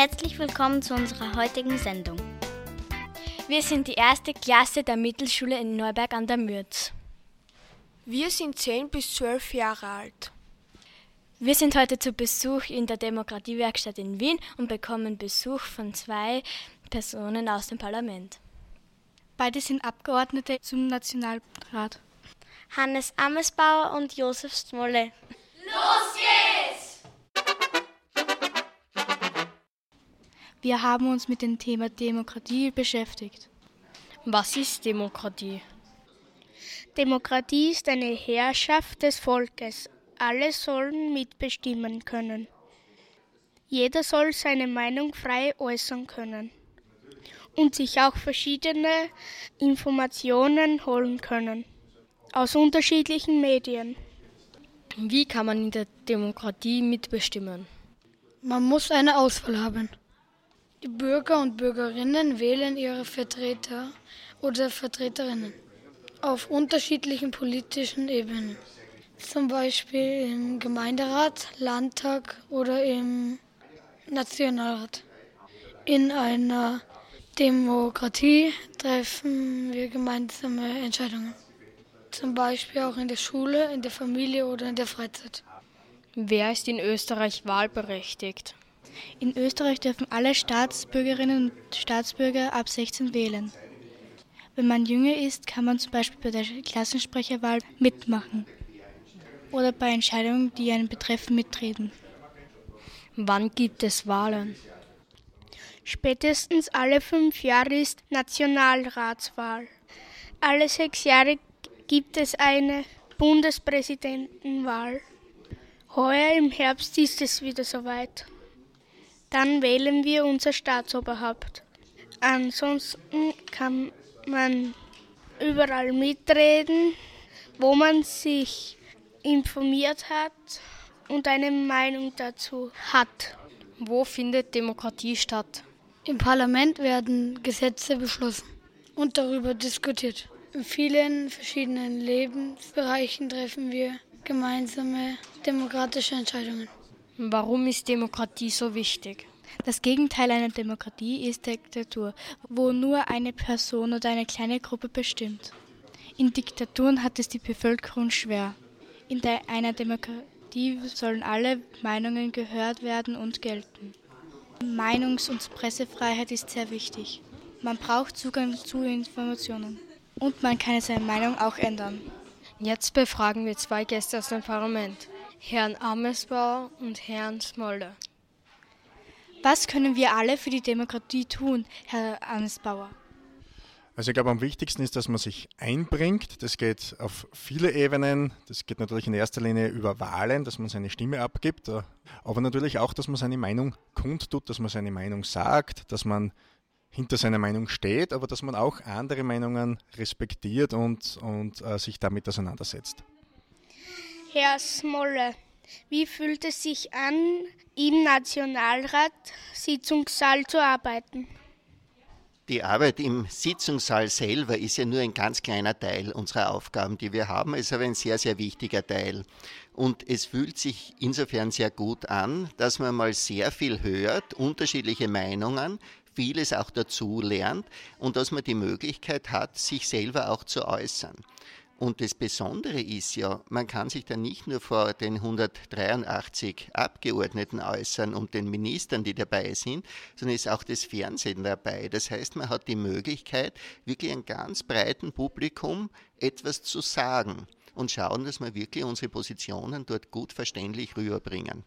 Herzlich willkommen zu unserer heutigen Sendung. Wir sind die erste Klasse der Mittelschule in Neuberg an der Mürz. Wir sind 10 bis 12 Jahre alt. Wir sind heute zu Besuch in der Demokratiewerkstatt in Wien und bekommen Besuch von 2 Personen aus dem Parlament. Beide sind Abgeordnete zum Nationalrat. Hannes Amesbauer und Josef Smolle. Los geht's! Wir haben uns mit dem Thema Demokratie beschäftigt. Was ist Demokratie? Demokratie ist eine Herrschaft des Volkes. Alle sollen mitbestimmen können. Jeder soll seine Meinung frei äußern können und sich auch verschiedene Informationen holen können aus unterschiedlichen Medien. Wie kann man in der Demokratie mitbestimmen? Man muss eine Auswahl haben. Die Bürger und Bürgerinnen wählen ihre Vertreter oder Vertreterinnen auf unterschiedlichen politischen Ebenen. Zum Beispiel im Gemeinderat, Landtag oder im Nationalrat. In einer Demokratie treffen wir gemeinsame Entscheidungen. Zum Beispiel auch in der Schule, in der Familie oder in der Freizeit. Wer ist in Österreich wahlberechtigt? In Österreich dürfen alle Staatsbürgerinnen und Staatsbürger ab 16 wählen. Wenn man jünger ist, kann man zum Beispiel bei der Klassensprecherwahl mitmachen oder bei Entscheidungen, die einen betreffen, mitreden. Wann gibt es Wahlen? Spätestens alle 5 Jahre ist Nationalratswahl. Alle 6 Jahre gibt es eine Bundespräsidentenwahl. Heuer im Herbst ist es wieder soweit. Dann wählen wir unser Staatsoberhaupt. Ansonsten kann man überall mitreden, wo man sich informiert hat und eine Meinung dazu hat. Wo findet Demokratie statt? Im Parlament werden Gesetze beschlossen und darüber diskutiert. In vielen verschiedenen Lebensbereichen treffen wir gemeinsame demokratische Entscheidungen. Warum ist Demokratie so wichtig? Das Gegenteil einer Demokratie ist Diktatur, wo nur eine Person oder eine kleine Gruppe bestimmt. In Diktaturen hat es die Bevölkerung schwer. In einer Demokratie sollen alle Meinungen gehört werden und gelten. Meinungs- und Pressefreiheit ist sehr wichtig. Man braucht Zugang zu Informationen und man kann seine Meinung auch ändern. Jetzt befragen wir 2 Gäste aus dem Parlament, Herrn Amesbauer und Herrn Smolle. Was können wir alle für die Demokratie tun, Herr Amesbauer? Also ich glaube, am wichtigsten ist, dass man sich einbringt. Das geht auf viele Ebenen. Das geht natürlich in erster Linie über Wahlen, dass man seine Stimme abgibt, aber natürlich auch, dass man seine Meinung kundtut, dass man seine Meinung sagt, dass man hinter seiner Meinung steht, aber dass man auch andere Meinungen respektiert und sich damit auseinandersetzt. Herr Smolle, wie fühlt es sich an, im Nationalrat Sitzungssaal zu arbeiten? Die Arbeit im Sitzungssaal selber ist ja nur ein ganz kleiner Teil unserer Aufgaben, die wir haben. Es ist aber ein sehr, sehr wichtiger Teil. Und es fühlt sich insofern sehr gut an, dass man mal sehr viel hört, unterschiedliche Meinungen, vieles auch dazu lernt und dass man die Möglichkeit hat, sich selber auch zu äußern. Und das Besondere ist ja, man kann sich dann nicht nur vor den 183 Abgeordneten äußern und den Ministern, die dabei sind, sondern ist auch das Fernsehen dabei. Das heißt, man hat die Möglichkeit, wirklich einem ganz breiten Publikum etwas zu sagen und schauen, dass wir wirklich unsere Positionen dort gut verständlich rüberbringen.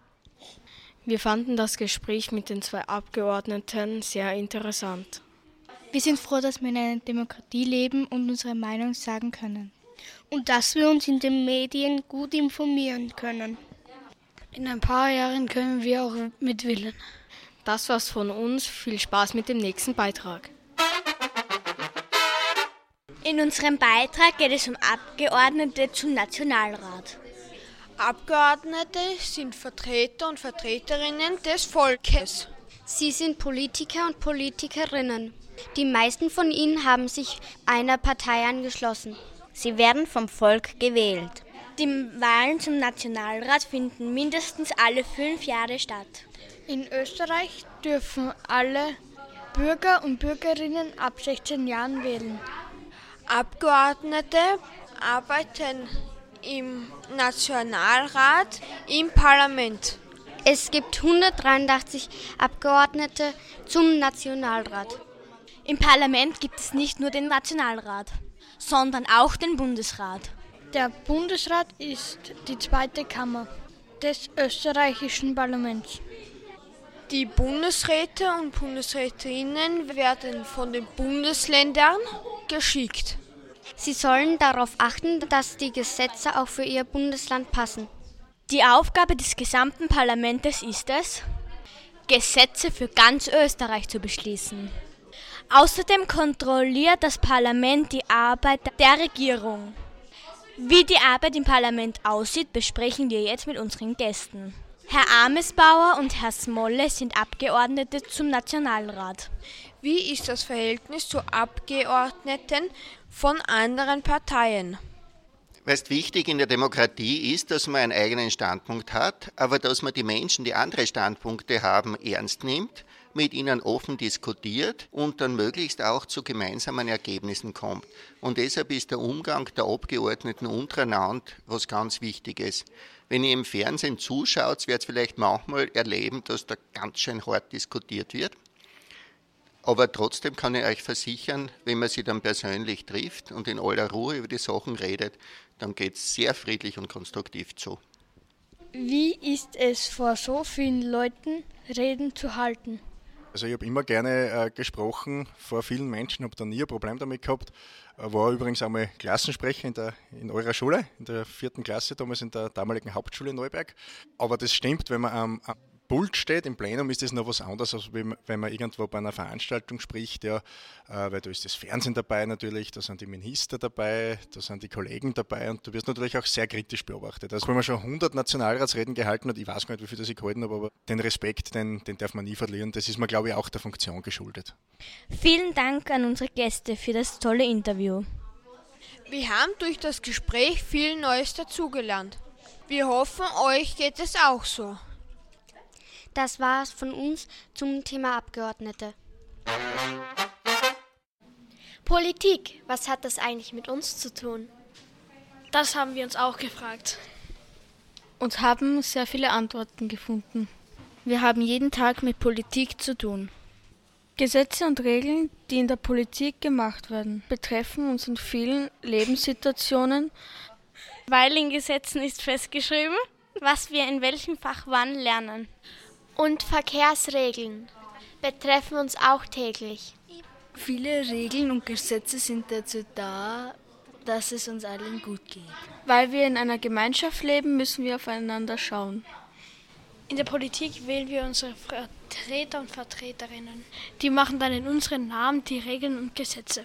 Wir fanden das Gespräch mit den 2 Abgeordneten sehr interessant. Wir sind froh, dass wir in einer Demokratie leben und unsere Meinung sagen können. Und dass wir uns in den Medien gut informieren können. In ein paar Jahren können wir auch mitwählen. Das war's von uns. Viel Spaß mit dem nächsten Beitrag. In unserem Beitrag geht es um Abgeordnete zum Nationalrat. Abgeordnete sind Vertreter und Vertreterinnen des Volkes. Sie sind Politiker und Politikerinnen. Die meisten von ihnen haben sich einer Partei angeschlossen. Sie werden vom Volk gewählt. Die Wahlen zum Nationalrat finden mindestens alle 5 Jahre statt. In Österreich dürfen alle Bürger und Bürgerinnen ab 16 Jahren wählen. Abgeordnete arbeiten im Nationalrat, im Parlament. Es gibt 183 Abgeordnete zum Nationalrat. Im Parlament gibt es nicht nur den Nationalrat, sondern auch den Bundesrat. Der Bundesrat ist die zweite Kammer des österreichischen Parlaments. Die Bundesräte und Bundesrätinnen werden von den Bundesländern geschickt. Sie sollen darauf achten, dass die Gesetze auch für ihr Bundesland passen. Die Aufgabe des gesamten Parlaments ist es, Gesetze für ganz Österreich zu beschließen. Außerdem kontrolliert das Parlament die Arbeit der Regierung. Wie die Arbeit im Parlament aussieht, besprechen wir jetzt mit unseren Gästen. Herr Amesbauer und Herr Smolle sind Abgeordnete zum Nationalrat. Wie ist das Verhältnis zu Abgeordneten von anderen Parteien? Was wichtig in der Demokratie ist, dass man einen eigenen Standpunkt hat, aber dass man die Menschen, die andere Standpunkte haben, ernst nimmt, mit ihnen offen diskutiert und dann möglichst auch zu gemeinsamen Ergebnissen kommt. Und deshalb ist der Umgang der Abgeordneten untereinander was ganz Wichtiges. Wenn ihr im Fernsehen zuschaut, werdet ihr vielleicht manchmal erleben, dass da ganz schön hart diskutiert wird. Aber trotzdem kann ich euch versichern, wenn man sich dann persönlich trifft und in aller Ruhe über die Sachen redet, dann geht es sehr friedlich und konstruktiv zu. Wie ist es, vor so vielen Leuten Reden zu halten? Also ich habe immer gerne gesprochen vor vielen Menschen, habe da nie ein Problem damit gehabt. War übrigens einmal Klassensprecher in eurer Schule, in der 4. Klasse, damals in der damaligen Hauptschule in Neuberg. Aber das stimmt, wenn man am Pult steht, im Plenum ist das noch was anderes, als wenn man irgendwo bei einer Veranstaltung spricht, ja, weil da ist das Fernsehen dabei natürlich, da sind die Minister dabei, da sind die Kollegen dabei und du wirst natürlich auch sehr kritisch beobachtet. Also wenn man schon 100 Nationalratsreden gehalten hat, ich weiß gar nicht, wie viel das ich gehalten habe, aber den Respekt, den darf man nie verlieren, das ist mir, glaube ich, auch der Funktion geschuldet. Vielen Dank an unsere Gäste für das tolle Interview. Wir haben durch das Gespräch viel Neues dazugelernt. Wir hoffen, euch geht es auch so. Das war's von uns zum Thema Abgeordnete. Politik, was hat das eigentlich mit uns zu tun? Das haben wir uns auch gefragt. Und haben sehr viele Antworten gefunden. Wir haben jeden Tag mit Politik zu tun. Gesetze und Regeln, die in der Politik gemacht werden, betreffen uns in vielen Lebenssituationen. Weil in Gesetzen ist festgeschrieben, was wir in welchem Fach wann lernen. Und Verkehrsregeln betreffen uns auch täglich. Viele Regeln und Gesetze sind dazu da, dass es uns allen gut geht. Weil wir in einer Gemeinschaft leben, müssen wir aufeinander schauen. In der Politik wählen wir unsere Vertreter und Vertreterinnen. Die machen dann in unseren Namen die Regeln und Gesetze.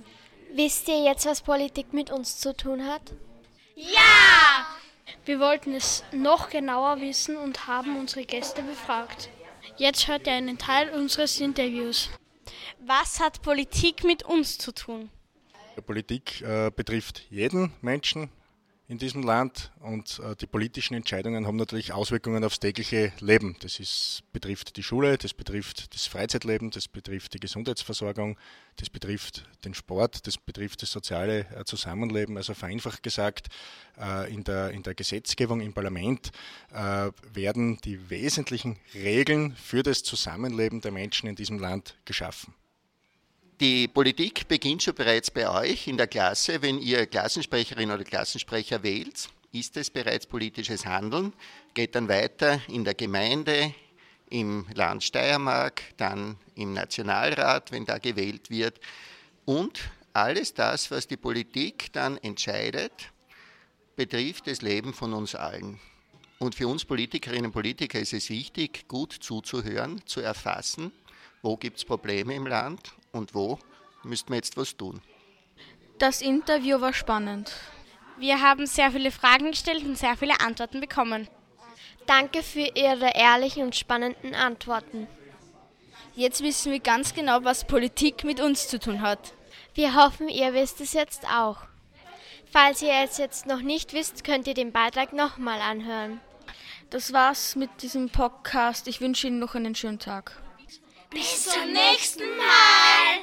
Wisst ihr jetzt, was Politik mit uns zu tun hat? Ja! Wir wollten es noch genauer wissen und haben unsere Gäste befragt. Jetzt hört ihr einen Teil unseres Interviews. Was hat Politik mit uns zu tun? Politik betrifft jeden Menschen in diesem Land und die politischen Entscheidungen haben natürlich Auswirkungen aufs tägliche Leben. Das betrifft die Schule, das betrifft das Freizeitleben, das betrifft die Gesundheitsversorgung, das betrifft den Sport, das betrifft das soziale Zusammenleben. Also vereinfacht gesagt, in der Gesetzgebung im Parlament werden die wesentlichen Regeln für das Zusammenleben der Menschen in diesem Land geschaffen. Die Politik beginnt schon bereits bei euch in der Klasse. Wenn ihr Klassensprecherin oder Klassensprecher wählt, ist es bereits politisches Handeln, geht dann weiter in der Gemeinde, im Land Steiermark, dann im Nationalrat, wenn da gewählt wird. Und alles das, was die Politik dann entscheidet, betrifft das Leben von uns allen. Und für uns Politikerinnen und Politiker ist es wichtig, gut zuzuhören, zu erfassen, wo gibt es Probleme im Land und wo müssten wir jetzt was tun. Das Interview war spannend. Wir haben sehr viele Fragen gestellt und sehr viele Antworten bekommen. Danke für Ihre ehrlichen und spannenden Antworten. Jetzt wissen wir ganz genau, was Politik mit uns zu tun hat. Wir hoffen, ihr wisst es jetzt auch. Falls ihr es jetzt noch nicht wisst, könnt ihr den Beitrag nochmal anhören. Das war's mit diesem Podcast. Ich wünsche Ihnen noch einen schönen Tag. Bis zum nächsten Mal.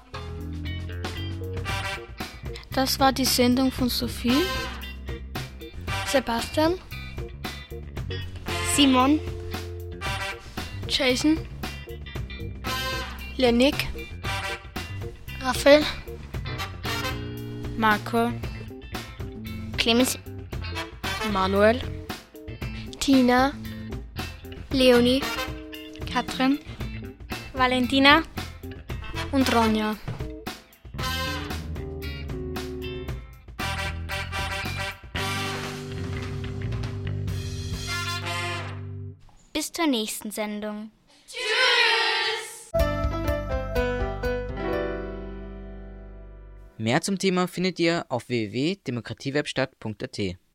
Das war die Sendung von Sophie, Sebastian, Simon, Jason, Lenik, Raphael, Marco, Clemens, Manuel, Tina, Leonie, Katrin, Valentina und Ronja. bis zur nächsten Sendung. Mehr zum Thema findet ihr auf www.demokratiewerkstatt.at.